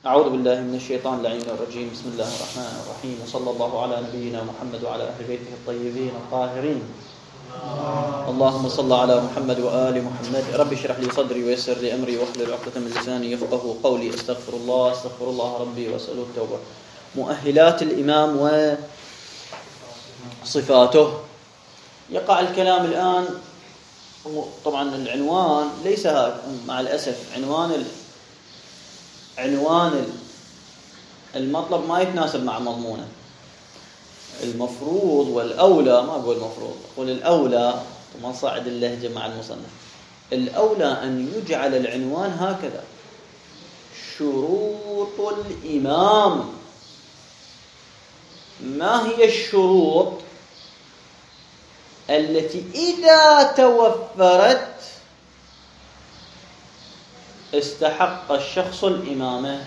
أعوذ بالله من الشيطان اللعين الرجيم. بسم الله الرحمن الرحيم، وصلى الله على نبينا محمد وعلى أهل بيته الطيبين الطاهرين. اللهم صل على محمد وآل محمد. رب اشرح لي صدري ويسر لي أمري واحلل عقدة من لساني يفقهوا قولي. استغفر الله ربي وأسأله التوبة. مؤهلات الإمام وصفاته. يقع الكلام الآن، طبعا العنوان ليس مع الأسف عنوان المطلب ما يتناسب مع مضمونه. المفروض والأولى، ما أقول المفروض، أقول الأولى، ثم صعد اللهجة مع المصنف، الأولى أن يجعل العنوان هكذا: شروط الإمام. ما هي الشروط التي إذا توفرت استحق الشخص الإمامة؟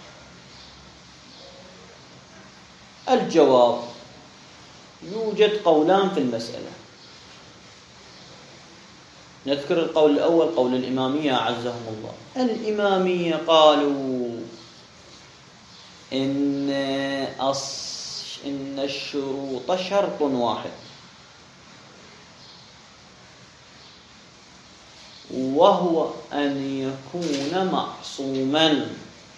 الجواب: يوجد قولان في المسألة. نذكر القول الأول، قول الإمامية عزهم الله. الإمامية قالوا إن الشروط شرط واحد، وهو أن يكون معصوما.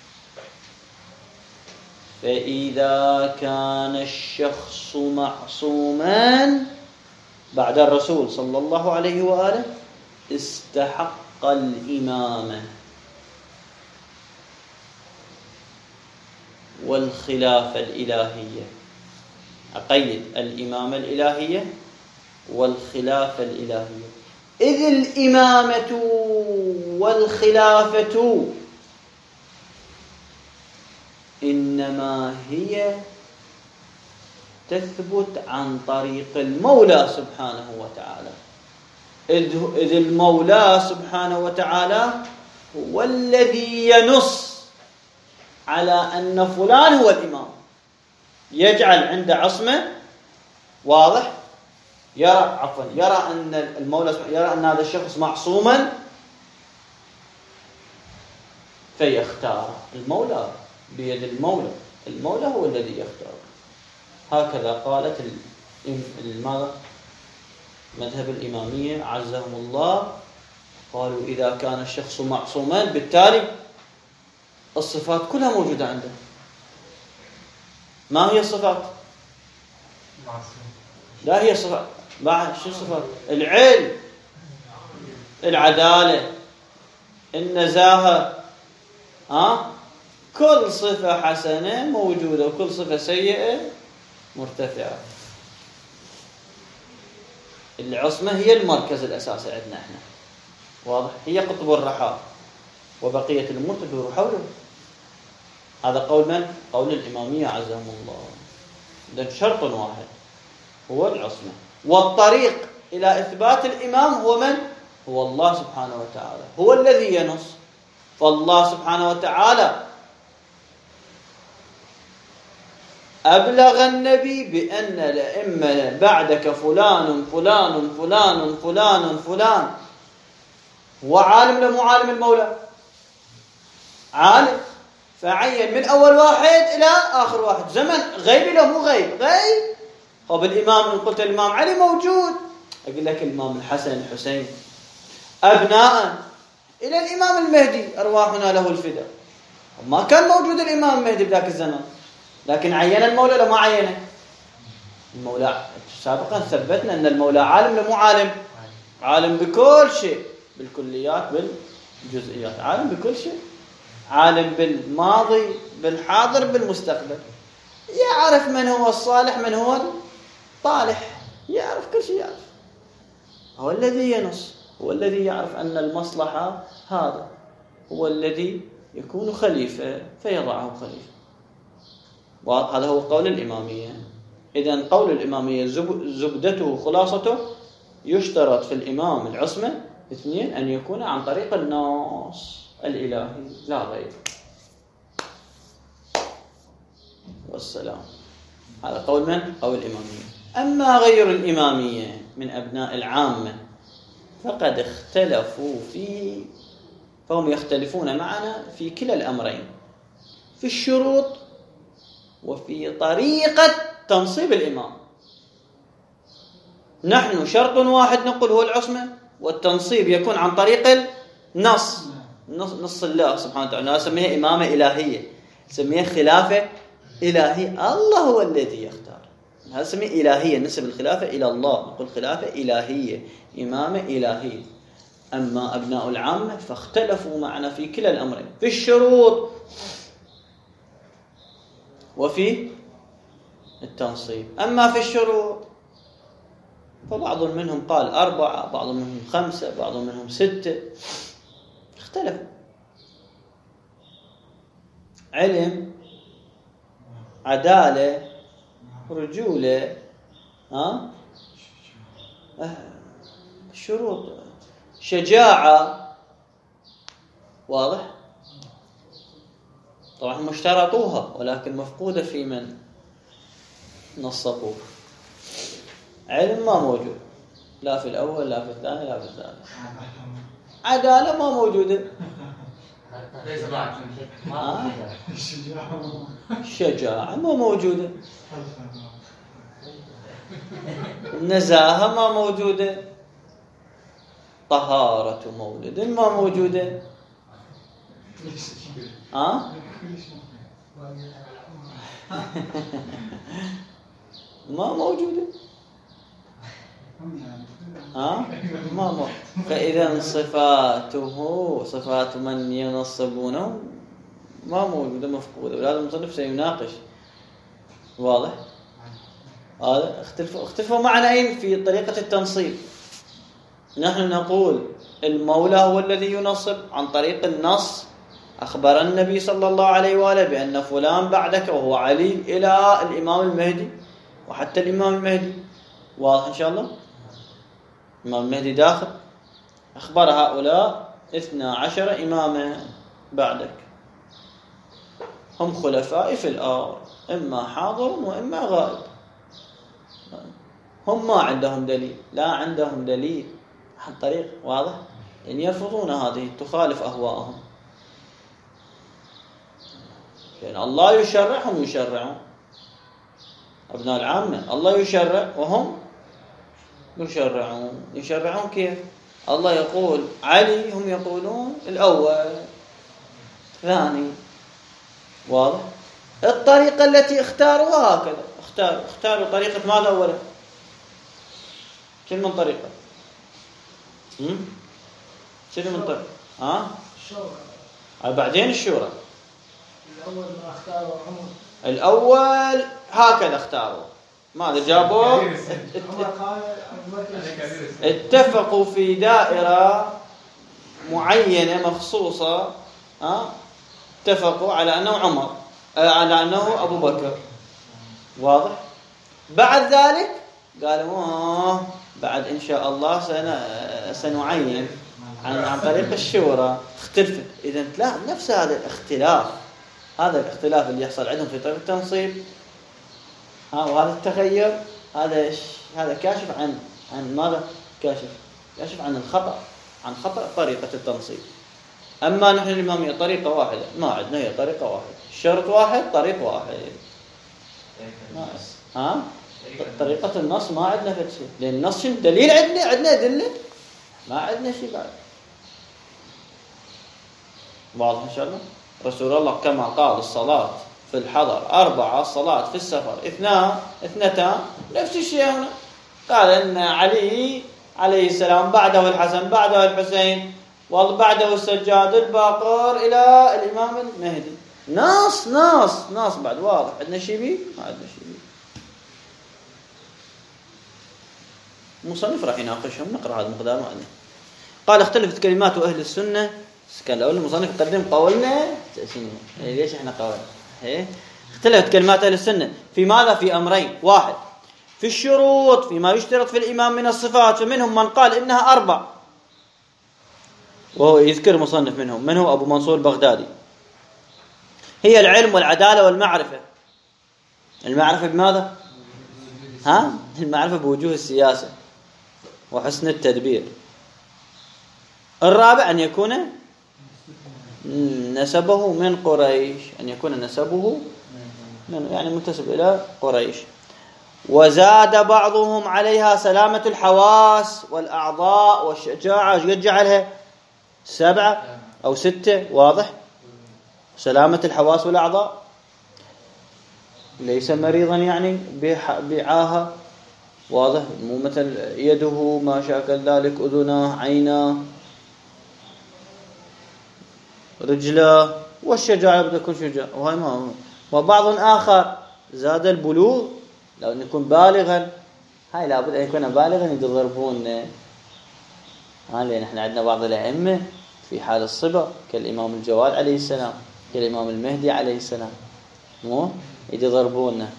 فإذا كان الشخص معصوما بعد الرسول صلى الله عليه وآله استحق الإمامة والخلافة الإلهية. أقيد: الإمامة الإلهية والخلافة الإلهية، إذ الإمامة والخلافة إنما هي تثبت عن طريق المولى سبحانه وتعالى، إذ المولى سبحانه وتعالى هو الذي ينص على أن فلان هو الإمام، يجعل عنده عصمة، واضح، يرى أن المولى يرى أن هذا الشخص معصوما فيختار. المولى بيد المولى هو الذي يختار. هكذا قالت مذهب الإمامية عزهم الله. قالوا إذا كان الشخص معصوما بالتالي الصفات كلها موجودة عنده. ما هي الصفات؟ لا هي الصفات بعد شو الصفات؟ العلم، العدالة، النزاهة، كل صفة حسنة موجودة وكل صفة سيئة مرتفعة. العصمة هي المركز الأساسي عندنا احنا، واضح، هي قطب الرحى، وبقية الأمور تدور حوله. هذا قول من؟ قول الإمامية عزهم الله. ده شرط واحد هو العصمة، والطريق إلى إثبات الإمام هو من؟ هو الله سبحانه وتعالى، هو الذي ينص. فالله سبحانه وتعالى أبلغ النبي بأن الأئمة بعدك فلان فلان فلان فلان فلان. هو عالم لمو عالم المولى؟ عالم، فعين من أول واحد إلى آخر واحد. زمن غيب له مو غيب؟ غيب. طب الإمام، إن قلت الإمام علي موجود، أقول لك الإمام الحسن الحسين أبناء إلى الإمام المهدي أرواحنا له الفداء. ما كان موجود الإمام المهدي بذاك الزمن، لكن عين المولى لما عينه المولى. سابقا ثبتنا أن المولى عالم لمو عالم؟ عالم بكل شيء، بالكليات بالجزئيات، عالم بكل شيء، عالم بالماضي بالحاضر بالمستقبل، يعرف من هو الصالح من هو الطالح، يعرف كل شيء، يعرف. هو الذي ينص، هو الذي يعرف أن المصلحة هذا، هو الذي يكون خليفة فيضعه خليفة. وهذا هو قول الإمامية. إذن قول الإمامية زبدته خلاصته: يشترط في الإمام العصمة 2، أن يكون عن طريق النص الإلهي لا غير. والسلام. هذا قول من؟ قول الإمامية. أما غير الإمامية من أبناء العامة فقد اختلفوا فيه، فهم يختلفون معنا في كلا الأمرين، في الشروط وفي طريقة تنصيب الإمام. نحن شرط واحد نقول هو العصمة، والتنصيب يكون عن طريق النص، نص الله سبحانه وتعالى. نسميها إمامة إلهية، نسميها خلافة إلهية، الله هو الذي يختار. هذا نسميه إلهية، نسب الخلافة إلى الله، نقول خلافة إلهية، إمامة إلهية. أما أبناء العامة فاختلفوا معنا في كلا الأمرين، في الشروط وفي التنصيب. أما في الشروط فبعض منهم قال 4، بعض منهم 5، بعض منهم 6، اختلف. علم، عدالة، رجولة، شروط، شجاعة، واضح؟ طبعا هم اشترطوها ولكن مفقودة في من نصبوه. علم ما موجود، لا في الأول لا في الثاني لا في الثالث. عدالة ما موجودة. شجاعة ما موجودة. نزاهة ما موجودة. طهارة مولد ما موجودة. ما موجودة. ما موجودة. فإذا صفاته صفات من ينصبونه ما موجودة، مفقودة، ولازم المصنف سيناقش. واضح؟ هذا اختلفوا معنا أين في طريقة التنصيب. نحن نقول المولى هو الذي ينصب عن طريق النص. أخبر النبي صلى الله عليه وآله بأن فلان بعدك وهو علي إلى الإمام المهدي وحتى الإمام المهدي. واضح إن شاء الله؟ الإمام المهدي داخل، أخبر هؤلاء 12 إماما بعدك، هم خلفاء في الأرض، إما حاضر وإما غائب. هم ما عندهم دليل، لا عندهم دليل عن طريق، واضح؟ يعني يرفضون هذه، تخالف أهواءهم. لأن الله يشرع، هم يشرعون. أبناء العامة الله يشرع وهم يشرعون كيف؟ الله يقول علي، هم يقولون الأول ثاني. واضح؟ الطريقة التي اختاروها هكذا، اختاروا طريقة ماذا أولا؟ كل من طريقة؟ كل من طريقة؟ الشورى. بعدين الشورى. الأول ما اختاروا عمر. الأول هكذا اختاروا، ماذا جابوا؟ اتفقوا في دائرة معينة مخصوصة، اتفقوا على أنه عمر، على أنه أبو بكر. واضح؟ بعد ذلك قالوا بعد إن شاء الله سنعين عن طريق الشورى. اختلفت. إذا لا، نفس هذا الاختلاف، هذا الاختلاف اللي يحصل عندهم في طريقة التنصيب، وهذا التغير، هذا كاشف عن ماذا؟ كاشف عن الخطأ، عن خطأ طريقة التنصيب. أما نحن الإمامية طريقة واحدة، ما عندنا، هي طريقة واحدة، شرط واحد، طريق واحد. طريقة النص ما عندنا في شيء، لأن النص دليل عندنا أدلة، ما عندنا شيء بعد. واضح إن شاء الله؟ رسول الله كما قال الصلاة في الحضر 4، الصلاة في السفر 2، نفس الشيء هنا. قال إن علي عليه السلام بعده الحسن، بعده الحسين، وبعده السجاد الباقر إلى الإمام المهدي. ناس بعد. واضح؟ عندنا شيء بيه؟ ما عندنا شيء بيه. المصنف راح يناقشهم، نقرأ هذا المقدار ما عندنا. قال اختلفت كلمات أهل السنة. كان الأول المصنف يقدم قولنا، ليش احنا قولنا؟ اختلفت كلمات أهل السنة في ماذا؟ في أمرين. 1 في الشروط، فيما يشترط في الإمام من الصفات، فمنهم من قال إنها 4، وهو يذكر مصنف منهم، من هو؟ أبو منصور البغدادي. هي العلم والعدالة والمعرفة. المعرفة بماذا؟ المعرفة بوجوه السياسة وحسن التدبير. 4 أن يكون نسبه من قريش، أن يكون نسبه من يعني منتسب إلى قريش. وزاد بعضهم عليها سلامة الحواس والأعضاء والشجاعة، يجعلها 7 أو 6. واضح؟ سلامة الحواس والأعضاء، ليس مريضا يعني بعاهة. واضح؟ مو مثل يده ما شاكل ذلك، أذنه، عينه، رجله. والشجاعة بدأ يكون شجاع، وهي ما هو. وبعض آخر زاد البلوغ، لو أن يكون بالغا، هاي لابد أن يكون بالغا يضربون. لأن احنا عندنا بعض الأئمة في حال الصبا كالإمام الجواد عليه السلام، كالإمام المهدي عليه السلام، مو يضربونه.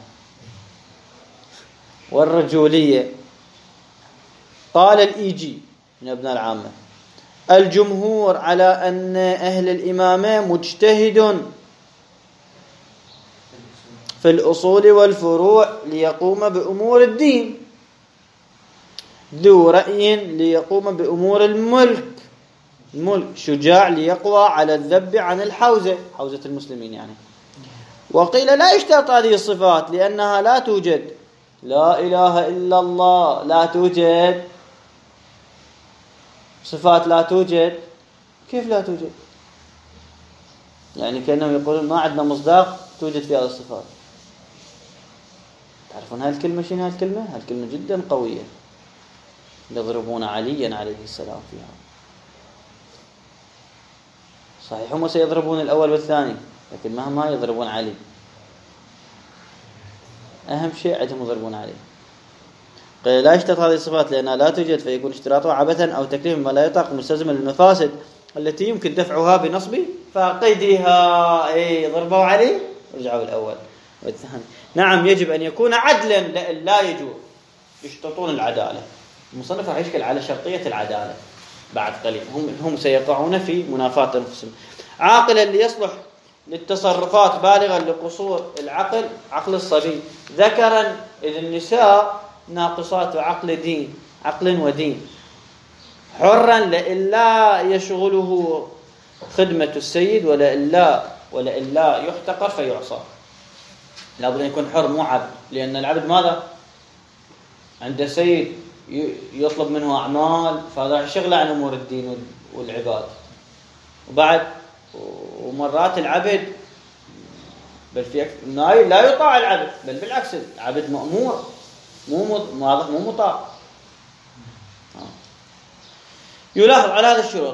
والرجولية قال الإيجي من ابن العامة: الجمهور على أن أهل الإمامة مجتهد في الأصول والفروع ليقوم بأمور الدين، ذو رأي ليقوم بأمور الملك، شجاع ليقوى على الذب عن الحوزة، حوزة المسلمين يعني. وقيل لا يشترط هذه الصفات لأنها لا توجد. لا إله إلا الله لا توجد، صفات لا توجد. كيف لا توجد؟ يعني كأنهم يقولون ما عندنا مصداق توجد في هذه الصفات. تعرفون هالكلمة شنو هالكلمة؟ هالكلمة جدا قوية، يضربون عليا عليه السلام فيها. صحيح هم سيضربون الأول والثاني، لكن مهما يضربون علي، أهم شيء عندهم يضربون عليه. قيل لا يشترط هذه الصفات لأنها لا توجد، فيكون اشتراطها عبثا أو تكليف ما لا يطاق، مستلزما للمفاسد التي يمكن دفعها بنصب فقيدها. ضربوا عليه رجعوا الأول والثاني. نعم يجب أن يكون عدلا، لا يجوز يشترطون العدالة. المصنف راح يشكل على شرطية العدالة بعد قليل. هم سيقعون في منافاة أنفسهم. عاقلا ليصلح للتصرفات، بالغا لقصور العقل، عقل الصبي، ذكرا إذ النساء ناقصات عقل ودين، حرا لئلا يشغله خدمة السيد ولئلا يحتقر فيعصى. لابد أن يكون حر مو عبد، لأن العبد ماذا؟ عند سيد يطلب منه أعمال، فهذا شغله عن أمور الدين والعباد. وبعد ومرات العبد بل في لا يطاع العبد، بل بالعكس العبد مأمور، مو مطاع. يلاحظ على هذا الشروط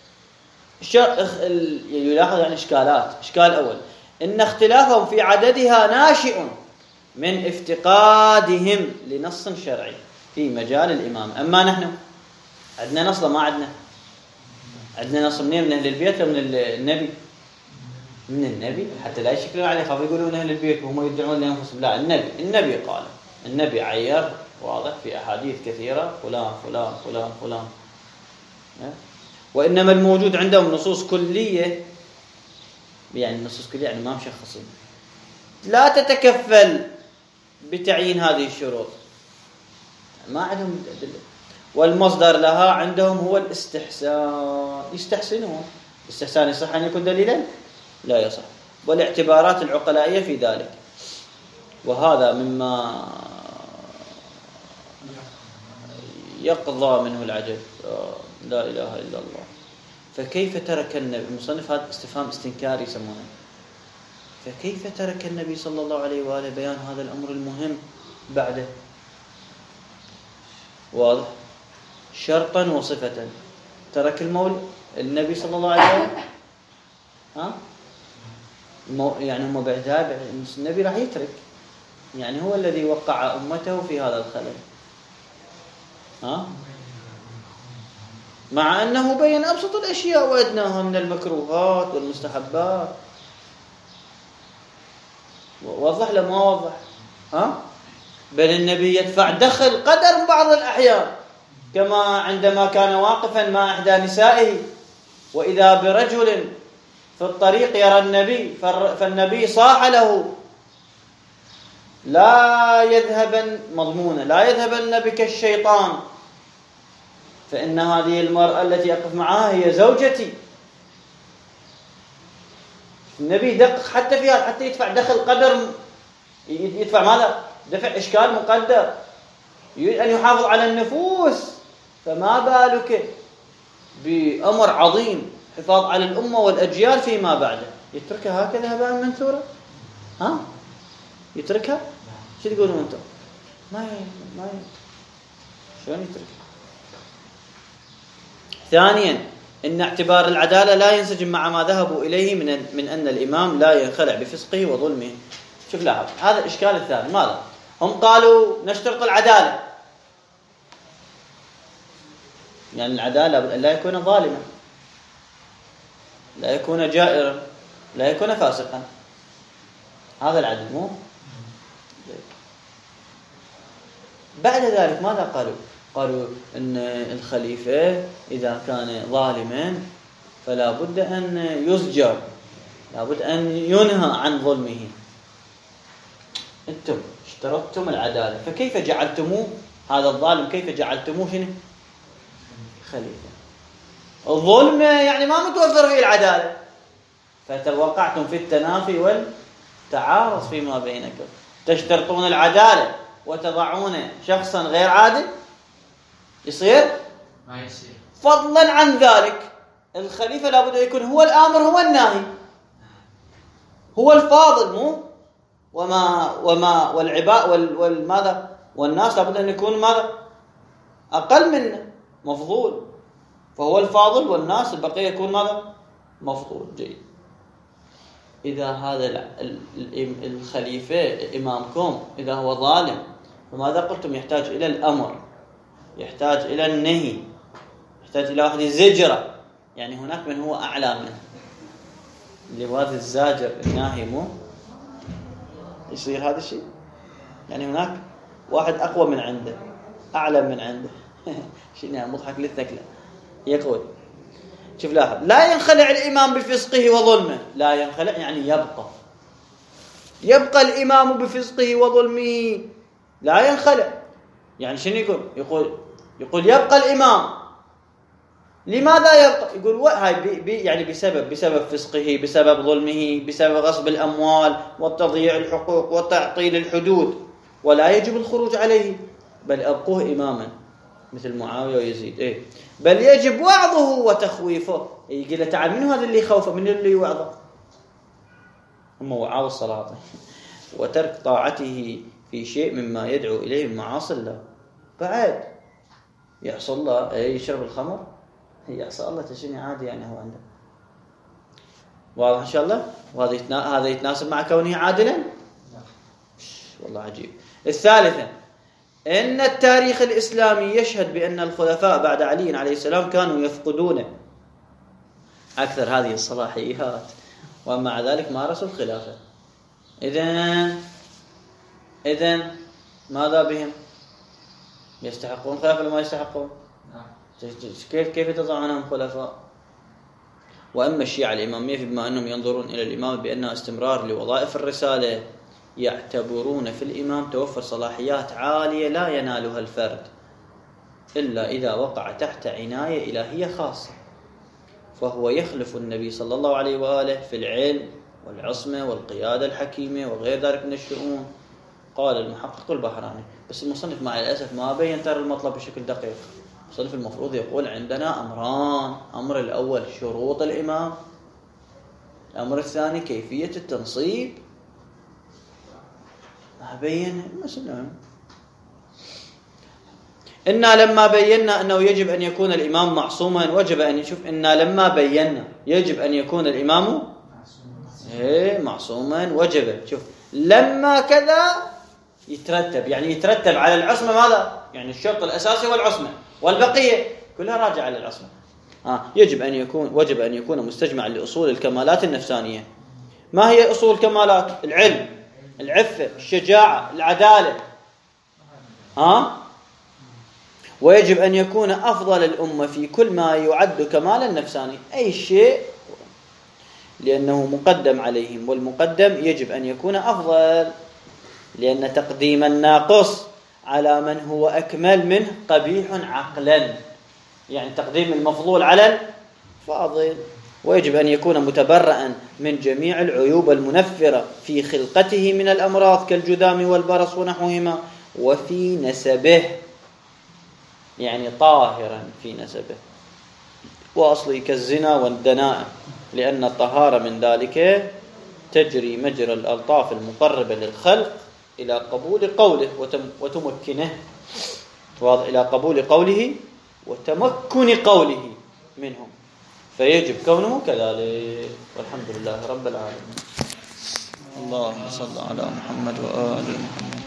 يلاحظ يعني إشكالات. إشكال أول: إن اختلافهم في عددها ناشئ من افتقادهم لنص شرعي في مجال الإمام. أما نحن عندنا نص، ما عندنا نص منين؟ من أهل البيت ومن النبي؟ من النبي، حتى لا يشكلون عليه خاف يقولون أهل البيت وهم يدعون لأنفسهم. لا، النبي قال، النبي عير واضح في أحاديث كثيرة فلان فلان فلان فلان. وإنما الموجود عندهم نصوص كلية، يعني نصوص كلية يعني ما مشخصين، لا تتكفل بتعيين هذه الشروط، ما عندهم أدلة. والمصدر لها عندهم هو الاستحسان، يستحسنون. الاستحسان يصح أن يكون دليلا؟ لا يصح. والاعتبارات العقلائية في ذلك، وهذا مما يقضى منه العجب. لا إله إلا الله. فكيف ترك النبي؟ المصنف هذا استفهام استنكاري يسمونه. فكيف ترك النبي صلى الله عليه وآله بيان هذا الأمر المهم بعده؟ واضح؟ شرطا وصفة. ترك النبي صلى الله عليه وآله، يعني هم بعد النبي راح يترك، يعني هو الذي وقع أمته في هذا الخلل. مع أنه بين أبسط الأشياء وأدناها من المكروهات والمستحبات. وضح له ما وضح؟ بل النبي يدفع دخل قدر بعض الأحيان، كما عندما كان واقفا مع إحدى نسائه وإذا برجل في الطريق يرى النبي، فالنبي صاح له: لا يذهبن بك الشيطان، فإن هذه المرأة التي أقف معها هي زوجتي. النبي يدقق حتى فيها، حتى يدفع دخل قدر، يدفع ماذا؟ دفع إشكال مقدر، يريد أن يحافظ على النفوس، فما بالك بأمر عظيم حفاظ على الأمة والأجيال فيما بعده، يتركها هكذا هباء منثورا؟ ها؟ يتركها؟ شو تقولون أنتم؟ ما شلون يتركها؟ ثانيا، إن اعتبار العدالة لا ينسجم مع ما ذهبوا إليه من أن الإمام لا ينخلع بفسقه وظلمه. شوف لاحظ، هذا الإشكال الثاني. ماذا؟ هم قالوا نشترط العدالة، يعني العدالة لابد أن لا يكون ظالما، لا يكون جائرا، لا يكون فاسقا، هذا العدل مو؟ بعد ذلك ماذا قالوا؟ قالوا أن الخليفة إذا كان ظالما فلا بد أن يزجر، لا بد أن ينهى عن ظلمه. أنتم اشترطتم العدالة، فكيف جعلتموه هذا الظالم، كيف جعلتموه شنو؟ خليفة. الظلم يعني ما متوفر فيه العدالة، فتوقعتم في التنافي والتعارض فيما بينكم. تشترطون العدالة وتضعون شخصا غير عادل، يصير؟ ما يصير. فضلا عن ذلك الخليفة لابد أن يكون هو الآمر هو الناهي، هو الفاضل مو؟ والعباء والماذا؟ والناس لابد أن يكون ماذا؟ أقل منه، مفضول. فهو الفاضل والناس البقية يكون ماذا؟ مفضول. جيد. إذا هذا الخليفة إمامكم إذا هو ظالم، فماذا قلتم؟ يحتاج إلى الأمر، يحتاج إلى النهي، يحتاج إلى واحد زجرة، يعني هناك من هو أعلى منه، اللي هو هذا الزاجر الناهي مو؟ يصير هذا الشيء، يعني هناك واحد أقوى من عنده، أعلى من عنده. شيء مضحك للثكلة. يقول شوف لاحظ، لا ينخلع الإمام بفسقه وظلمه، لا ينخلع يعني يبقى الإمام بفسقه وظلمه، لا ينخلع. يعني شنو يقول يبقى الإمام. لماذا يبقى؟ يقول هاي يعني بسبب فسقه، بسبب ظلمه، بسبب غصب الأموال وتضييع الحقوق وتعطيل الحدود، ولا يجب الخروج عليه، بل أبقوه إماما مثل معاوية ويزيد. بل يجب وعظه وتخويفه. يقول له تعال، من هذا اللي يخوفه؟ من اللي يوعظه؟ هم وعاو الصلاة وترك طاعته في شيء مما يدعو إليه من معاصي الله. بعد يعصى الله، يشرب الخمر، يعصى الله تشيني عادي، يعني هو عنده. واضح إن شاء الله؟ وهذا يتناسب مع كونه عادلا؟ والله عجيب. الثالثة، إن التاريخ الإسلامي يشهد بأن الخلفاء بعد علي عليه السلام كانوا يفقدون أكثر هذه الصلاحيات، ومع ذلك مارسوا الخلافة. إذن ماذا بهم؟ يستحقون خلافة ولا ما يستحقون؟ كيف تضعونهم خلفاء؟ وأما الشيعة الإمامية بما أنهم ينظرون إلى الإمام بأنها استمرار لوظائف الرسالة، يعتبرون في الإمام توفر صلاحيات عالية لا ينالها الفرد إلا إذا وقع تحت عناية إلهية خاصة، فهو يخلف النبي صلى الله عليه وآله في العلم والعصمة والقيادة الحكيمة وغير ذلك من الشؤون. قال المحقق البحراني، بس المصنف مع الأسف ما بين ترى المطلب بشكل دقيق. المصنف المفروض يقول عندنا أمران: أمر الأول شروط الإمام، الأمر الثاني كيفية التنصيب. ما بين المسلم. إنا لما بينا أنه يجب أن يكون الإمام معصوما وجب أن يشوف. إنا لما بينا يجب أن يكون الإمام معصوما وجب. شوف لما كذا يترتب، يعني يترتب على العصمة ماذا؟ يعني الشرط الأساسي والعصمة، والبقية كلها راجعة على العصمة. وجب أن يكون مستجمعا لأصول الكمالات النفسانية. ما هي أصول الكمالات؟ العلم، العفة، الشجاعة، العدالة. ويجب أن يكون أفضل الأمة في كل ما يعد كمالا نفساني، أي شيء، لأنه مقدم عليهم، والمقدم يجب أن يكون أفضل، لأن تقديم الناقص على من هو أكمل منه قبيح عقلا. يعني تقديم المفضول على الفاضل. ويجب أن يكون متبرئا من جميع العيوب المنفرة في خلقته من الأمراض كالجذام والبرص ونحوهما، وفي نسبه، يعني طاهرا في نسبه، وأصله كالزنا والدناء، لأن الطهارة من ذلك تجري مجرى الألطاف المقربة للخلق إلى قبول قوله وتمكنه، إلى قبول قوله وتمكن قوله منهم، فيجب كونه كذلك. والحمد لله رب العالمين. اللهم صل على محمد وآل محمد.